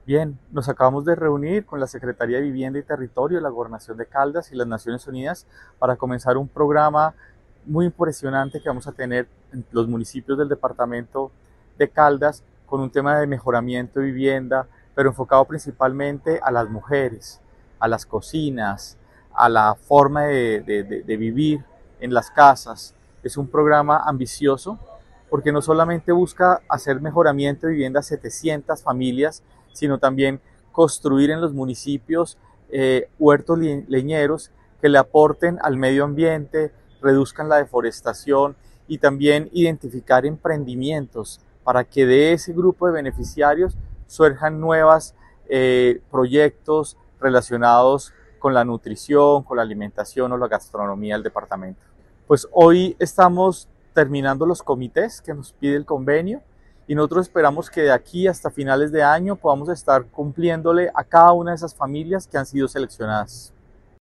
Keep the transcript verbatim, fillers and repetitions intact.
Bien, nos acabamos de reunir con la Secretaría de Vivienda y Territorio de la Gobernación de Caldas y las Naciones Unidas para comenzar un programa muy impresionante que vamos a tener en los municipios del departamento de Caldas con un tema de mejoramiento de vivienda, pero enfocado principalmente a las mujeres, a las cocinas, a la forma de, de, de, de vivir en las casas. Es un programa ambicioso porque no solamente busca hacer mejoramiento de vivienda a setecientas familias, sino también construir en los municipios eh, huertos leñeros que le aporten al medio ambiente, reduzcan la deforestación y también identificar emprendimientos para que de ese grupo de beneficiarios surjan nuevos eh, proyectos relacionados con la nutrición, con la alimentación o la gastronomía del departamento. Pues hoy estamos terminando los comités que nos pide el convenio y nosotros esperamos que de aquí hasta finales de año podamos estar cumpliéndole a cada una de esas familias que han sido seleccionadas.